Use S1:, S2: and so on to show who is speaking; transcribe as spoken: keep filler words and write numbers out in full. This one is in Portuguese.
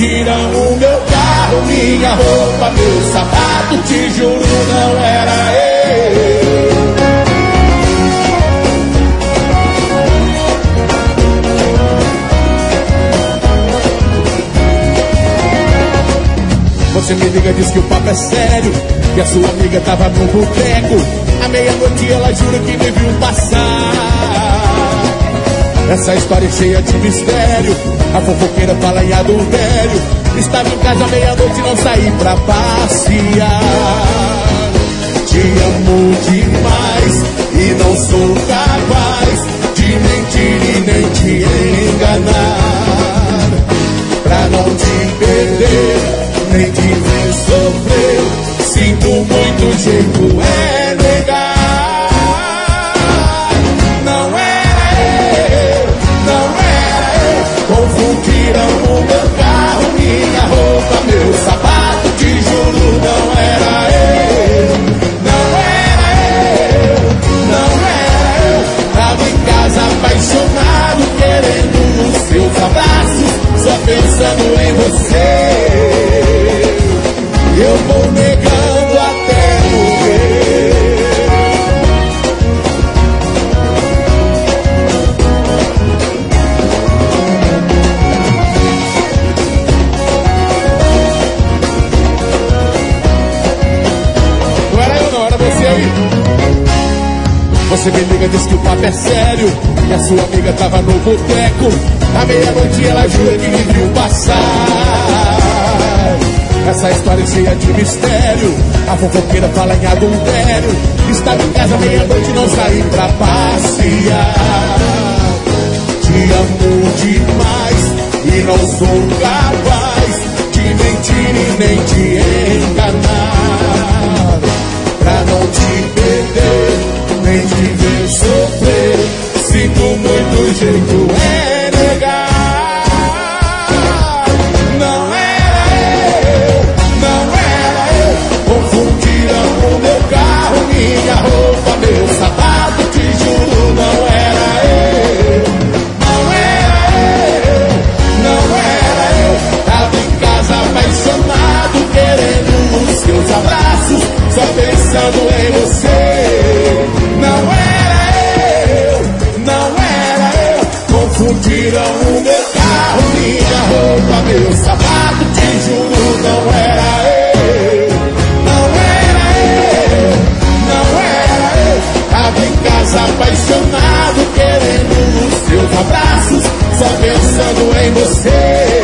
S1: Confundiram o meu carro, minha roupa, meu sapato. Te juro, não era eu. Você me liga, diz que o papo é sério, que a sua amiga tava no boteco. À meia-noite ela jura que me viu passar. Essa história é cheia de mistério. A fofoqueira fala em adultério. Estava em casa à meia-noite e não saí pra passear. Te amo demais e não sou capaz de mentir e nem te enganar. Pra não te perder, nem te ver sofrer. Sinto muito, jeito é negar. Não era eu, não era eu. Confundiram o meu carro, minha roupa, meu sapato. Te juro, não era eu, não era eu, não era eu. Tava em casa apaixonado, querendo os seus abraços, só pensando em você. Eu vou negando até morrer. Não era eu não, era você aí. Você me liga, diz que o papo é sério, que a sua amiga tava no boteco. À meia-noite ela jura que me viu passar. Essa história é cheia de mistério. A fofoqueira fala em adultério. Estava em casa meia-noite e não saí pra passear. Te amo demais e não sou capaz de mentir e nem te enganar. Pra não te perder, nem te ver sofrer. Sinto muito, jeito é negar. Minha roupa, meu sapato, te juro, não era eu. Não era eu, não era eu. Tava em casa apaixonado, querendo os seus abraços, só pensando em você. Não era eu, não era eu. Confundiram o meu carro, minha roupa, meu sapato, te juro, não era eu. Apaixonado, querendo os seus abraços, só pensando em você.